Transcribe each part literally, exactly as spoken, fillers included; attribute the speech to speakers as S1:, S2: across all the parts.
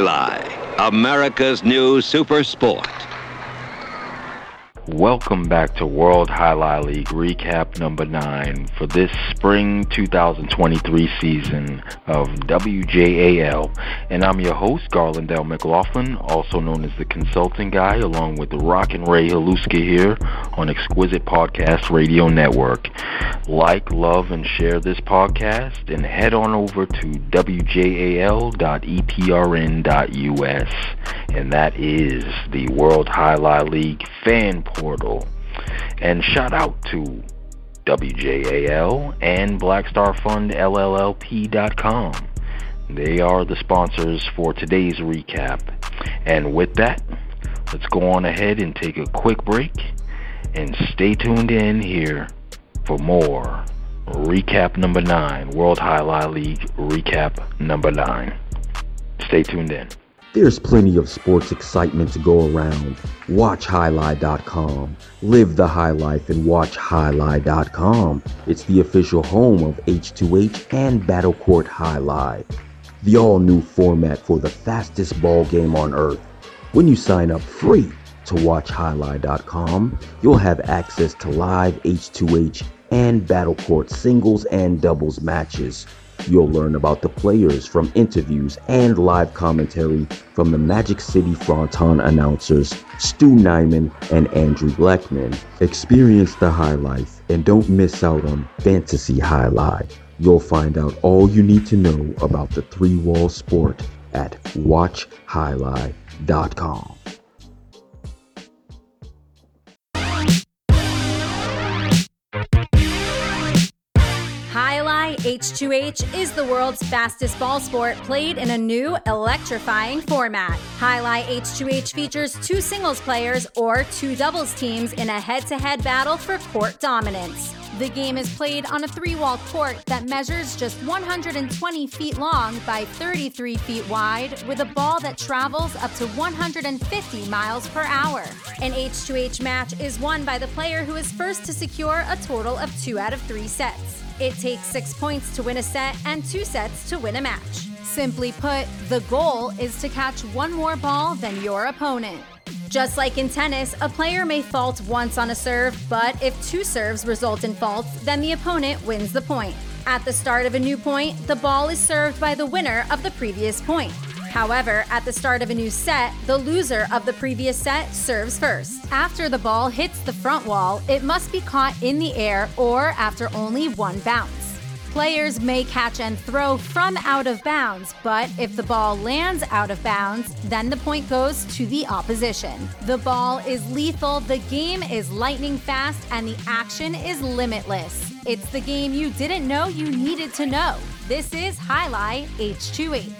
S1: Jai-Alai, America's new super sport.
S2: Welcome back to World Jai-Alai League Recap number nine for this spring two thousand twenty-three season of W J A L. And I'm your host, Garland L. McLaughlin, also known as the Consulting Guy, along with Rockin' Ray Haluska here on Exquisite Podcast Radio Network. Like, love, and share this podcast, and head on over to w j a l dot e p r n dot u s, and that is the World Jai-Alai League fan portal. And shout out to W J A L and Black Star Fund L L L P dot com. They are the sponsors for today's recap. And with that, let's go on ahead and take a quick break and stay tuned in here for more recap number nine, World Jai-Alai League recap number nine. Stay tuned in.
S3: There's plenty of sports excitement to go around. Watch Jai-Alai dot com. Live the high life and watch Jai-Alai dot com. It's the official home of H two H and Battle Court Jai-Alai, the all-new format for the fastest ball game on earth. When you sign up free to watch Jai-Alai dot com, you'll have access to live H two H and Battle Court singles and doubles matches. You'll learn about the players from interviews and live commentary from the Magic City Fronton announcers Stu Nyman and Andrew Blackman. Experience the high life and don't miss out on Fantasy Jai-Alai. You'll find out all you need to know about the three-wall sport at watch Jai-Alai dot com.
S4: Jai-Alai H two H is the world's fastest ball sport played in a new, electrifying format. Jai-Alai H two H features two singles players or two doubles teams in a head-to-head battle for court dominance. The game is played on a three-wall court that measures just one hundred twenty feet long by thirty-three feet wide, with a ball that travels up to one hundred fifty miles per hour. An H two H match is won by the player who is first to secure a total of two out of three sets. It takes six points to win a set and two sets to win a match. Simply put, the goal is to catch one more ball than your opponent. Just like in tennis, a player may fault once on a serve, but if two serves result in faults, then the opponent wins the point. At the start of a new point, the ball is served by the winner of the previous point. However, at the start of a new set, the loser of the previous set serves first. After the ball hits the front wall, it must be caught in the air or after only one bounce. Players may catch and throw from out of bounds, but if the ball lands out of bounds, then the point goes to the opposition. The ball is lethal, the game is lightning fast, and the action is limitless. It's the game you didn't know you needed to know. This is Jai-Alai H two H.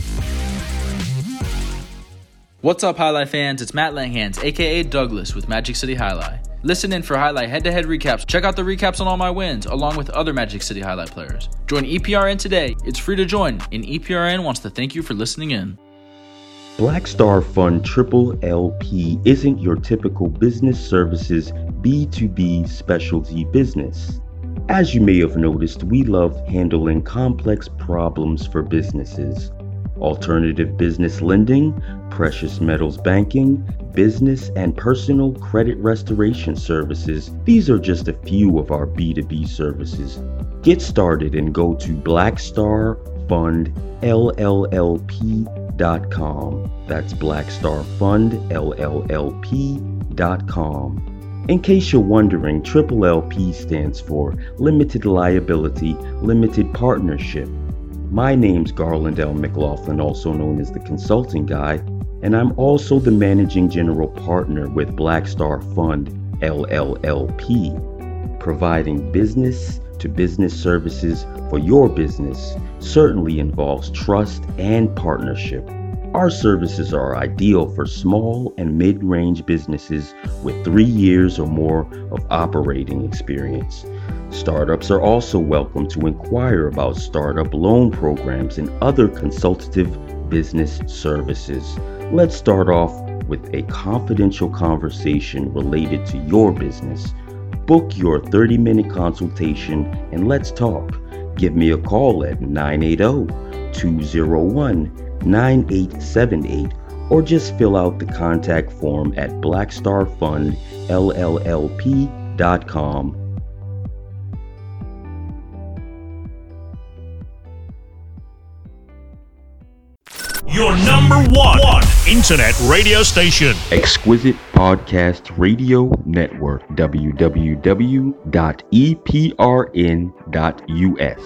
S5: What's up, Jai-Alai fans? It's Matt Langhans, aka Douglas, with Magic City Jai-Alai. Listen in for Jai-Alai head-to-head recaps. Check out the recaps on all my wins, along with other Magic City Jai-Alai players. Join E P R N today. It's free to join, and E P R N wants to thank you for listening in.
S3: Black Star Fund Triple L P isn't your typical business services B two B specialty business. As you may have noticed, we love handling complex problems for businesses. Alternative business lending, precious metals banking, business and personal credit restoration services. These are just a few of our B two B services. Get started and go to black star fund L L L P dot com. That's black star fund L L L P dot com. In case you're wondering, Triple L P stands for Limited Liability, Limited Partnership. My name's Garland L. McLaughlin, also known as the Consulting Guy, and I'm also the Managing General Partner with Black Star Fund L L L P, providing business-to-business services for your business certainly involves trust and partnership. Our services are ideal for small and mid-range businesses with three years or more of operating experience. Startups are also welcome to inquire about startup loan programs and other consultative business services. Let's start off with a confidential conversation related to your business. Book your thirty-minute consultation and let's talk. Give me a call at nine eight zero, two zero one, nine eight seven eight or just fill out the contact form at blackstar fund l l l p dot com.
S6: Your number one, one internet radio station.
S3: Exquisite Podcast Radio Network, w w w dot e p r n dot u s.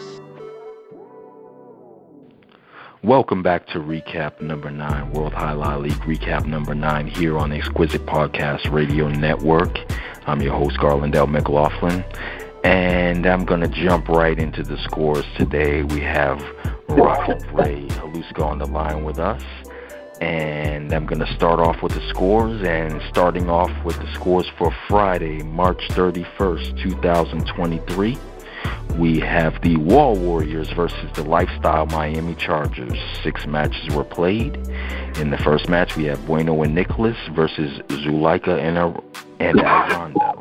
S2: Welcome back to recap number nine, World Highlight League recap number nine here on Exquisite Podcast Radio Network. I'm your host, Garland L. McLaughlin, and I'm going to jump right into the scores today. We have Rocket Ray Haluska on the line with us, and I'm going to start off with the scores, and starting off with the scores for Friday, March thirty-first, twenty twenty-three. We have the Wall Warriors versus the Lifestyle Miami Chargers. Six matches were played. In the first match, we have Bueno and Nicholas versus Zulaika and, Ar- and Arando.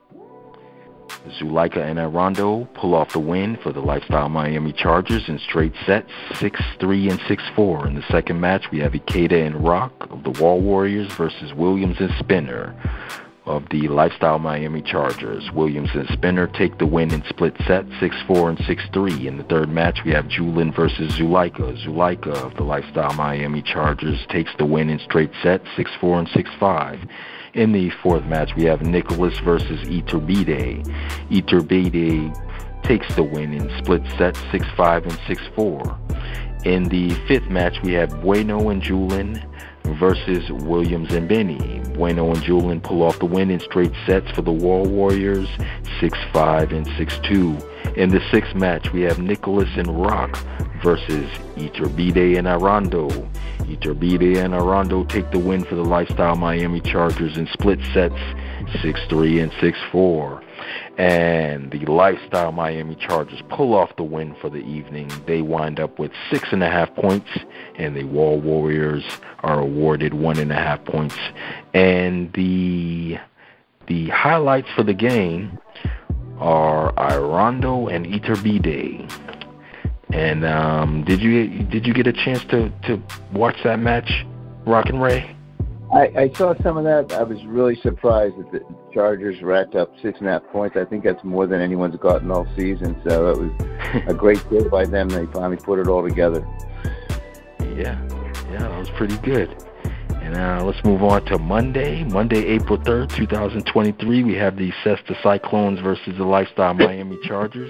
S2: Zulaika and Arando pull off the win for the Lifestyle Miami Chargers in straight sets, six three and six four. In the second match, we have Ikeda and Rock of the Wall Warriors versus Williams and Spinner of the Lifestyle Miami Chargers. Williams and Spinner take the win in split sets, six four and six three. In the third match, we have Julin versus Zulaika. Zulaika of the Lifestyle Miami Chargers takes the win in straight sets, six four and six five. In the fourth match, we have Nicholas versus Iturbide. Iturbide takes the win in split sets, six five and six four. In the fifth match, we have Bueno and Julin versus Williams and Benny. Bueno and Julin pull off the win in straight sets for the Wall Warriors, six five and six two. In the sixth match, we have Nicholas and Rock versus Iturbide and Arando. Iturbide and Arando take the win for the Lifestyle Miami Chargers in split sets, six three and six four. And the Lifestyle Miami Chargers pull off the win for the evening. They wind up with six and a half points, and the Wall Warriors are awarded one and a half points. And the the highlights for the game are Arando and Iturbide. And um, did you did you get a chance to, to watch that match, Rock and Ray?
S7: I, I saw some of that. I was really surprised that the Chargers racked up six and a half points. I think that's more than anyone's gotten all season. So it was a great deal by them. They finally put it all together.
S2: Yeah, yeah, that was pretty good. And uh, let's move on to Monday. Monday, April third, twenty twenty-three. We have the Cesta Cyclones versus the Lifestyle Miami Chargers.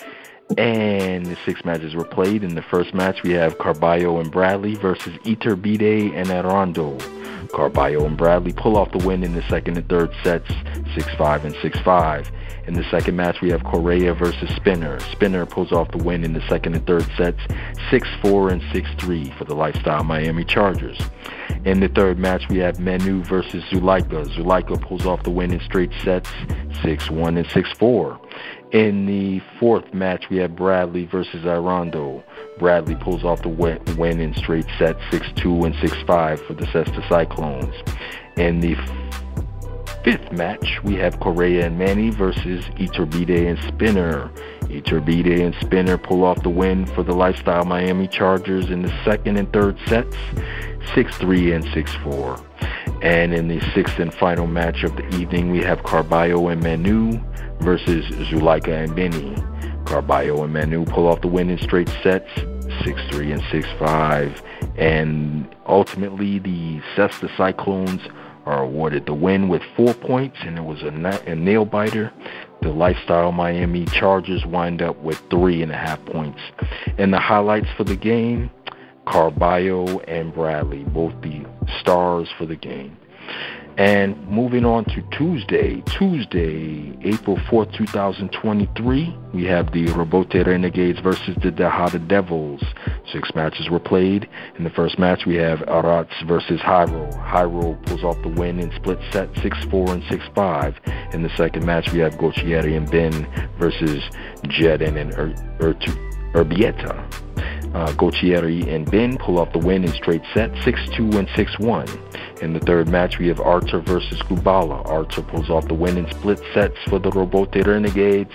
S2: And the six matches were played. In the first match, we have Carballo and Bradley versus Iturbide and Arando. Carballo and Bradley pull off the win in the second and third sets, six five and six five. In the second match, we have Correa versus Spinner. Spinner pulls off the win in the second and third sets, six four and six three for the Lifestyle Miami Chargers. In the third match, we have Menu versus Zulaika. Zulaika pulls off the win in straight sets, six one and six four. In the fourth match, we have Bradley versus Arando. Bradley pulls off the win in straight sets, six two and six five for the Cesta Cyclones. In the fifth match, we have Correa and Manny versus Iturbide and Spinner. Iturbide and Spinner pull off the win for the Lifestyle Miami Chargers in the second and third sets, six three and six four. And in the sixth and final match of the evening, we have Carballo and Manu versus Zulaika and Benny. Carballo and Manu pull off the win in straight sets, six three and six five. And ultimately, the Cesta Cyclones are awarded the win with four points, and it was a, na- a nail-biter. The Lifestyle Miami Chargers wind up with three and a half points. And the highlights for the game, Carballo and Bradley, both the stars for the game. And moving on to Tuesday, Tuesday, April fourth, twenty twenty-three, we have the Robote Renegades versus the Tejada Devils. Six matches were played. In the first match, we have Arats versus Jairo. Jairo pulls off the win in split set, six four and six five. In the second match, we have Goccieri and Ben versus Jeden and Ur- Ur- Urbieta. Uh, Goccieri and Ben pull off the win in straight set, six two and six one. In the third match, we have Archer versus Kubala. Archer pulls off the win in split sets for the Robote Renegades,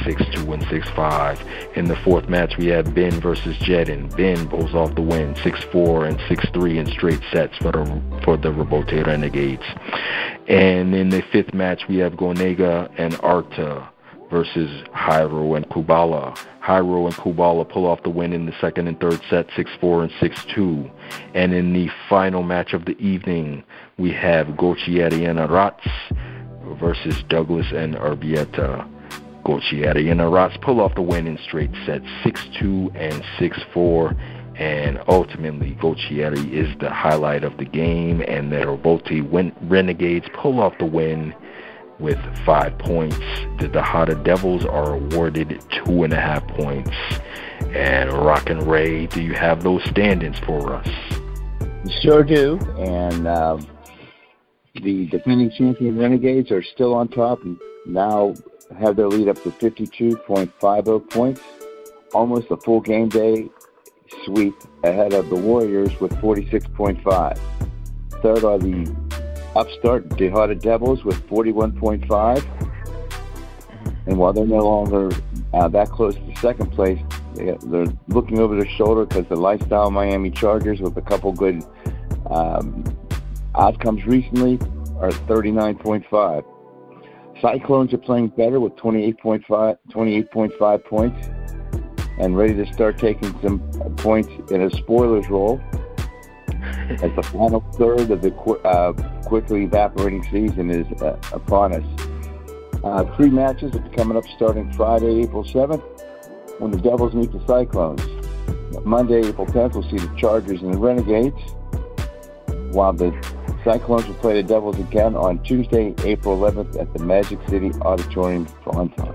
S2: six two and six five. In the fourth match, we have Ben versus Jedin. Ben pulls off the win, six four and six three in straight sets for the for the Robote Renegades. And in the fifth match, we have Gonega and Arta versus Hyro and Kubala. Hyro and Kubala pull off the win in the second and third set, six four and six two. And in the final match of the evening, we have Gocieri and Arats versus Douglas and Urbieta. Gocieri and Arats pull off the win in straight sets, six two and six four. And ultimately, Gocieri is the highlight of the game, and the Robote win- Renegades pull off the win with five points. The Tejada Devils are awarded two and a half points. And Rock and Ray, do you have those standings for us?
S7: Sure do. And uh, the defending champion Renegades are still on top and now have their lead up to fifty-two point five oh points. Almost a full game day sweep ahead of the Warriors with forty-six point five. Third are the upstart Tejada Devils with forty-one point five. And while they're no longer uh, that close to second place, they, they're looking over their shoulder because the Lifestyle Miami Chargers, with a couple good um, outcomes recently, are thirty-nine point five. Cyclones are playing better with twenty-eight point five, twenty-eight point five points and ready to start taking some points in a spoilers role as the final third of the qu- uh, quickly evaporating season is uh, upon us. Uh, three matches are coming up starting Friday, April seventh, when the Devils meet the Cyclones. Monday, April tenth, we'll see the Chargers and the Renegades, while the Cyclones will play the Devils again on Tuesday, April eleventh at the Magic City Auditorium, Toronto.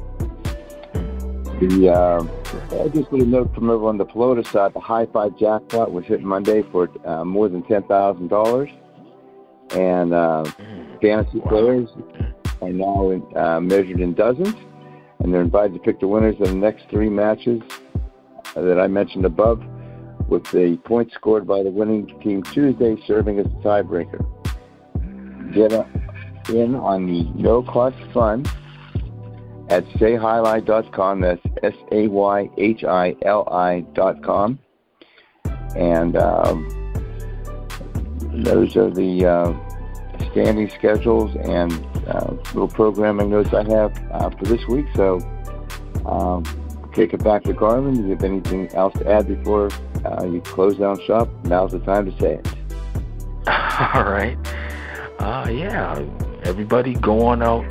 S7: The, uh, just a note from everyone on the Pelota side, the High Five jackpot was hit Monday for uh, more than ten thousand dollars. And uh, fantasy players are now in, uh, measured in dozens. And they're invited to pick the winners of the next three matches that I mentioned above, with the points scored by the winning team Tuesday serving as the tiebreaker. Get in on the no-cost fund at say hyli dot com. That's S A Y H I L I dot com. And um, those are the uh, standing schedules and uh, little programming notes I have uh, for this week. So um, take it back to Garland. If you have anything else to add before uh, you close down shop, now's the time to say it.
S2: All right. Uh, yeah, everybody go on out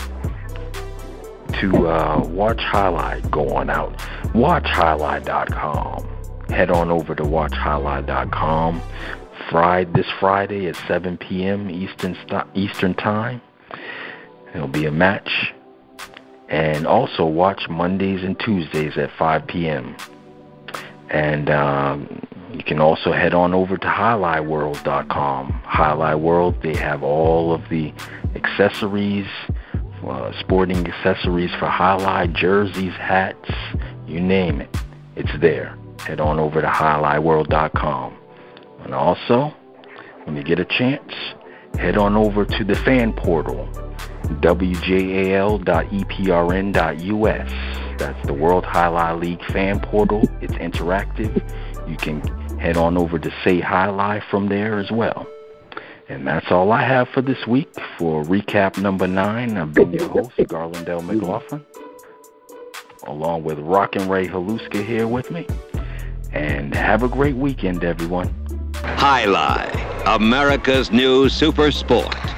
S2: to uh, watch Highlight. Go on out. watch highlight dot com. Head on over to watch highlight dot com. Friday, this Friday at seven p.m. Eastern st- Eastern Time. There'll be a match. And also watch Mondays and Tuesdays at five p.m. And um, you can also head on over to highlight world dot com. Highlight World, they have all of the accessories, uh, sporting accessories for Highlight, jerseys, hats, you name it. It's there. Head on over to highlight world dot com. And also, when you get a chance, head on over to the fan portal, W J A L dot E P R N dot U S. That's the World Highlight League fan portal. It's interactive. You can head on over to Say Highlight from there as well. And that's all I have for this week. For recap number nine, I've been your host, Garland L. McLaughlin, along with Rockin' Ray Haluska here with me. And have a great weekend, everyone.
S1: Highlight, America's new super sport.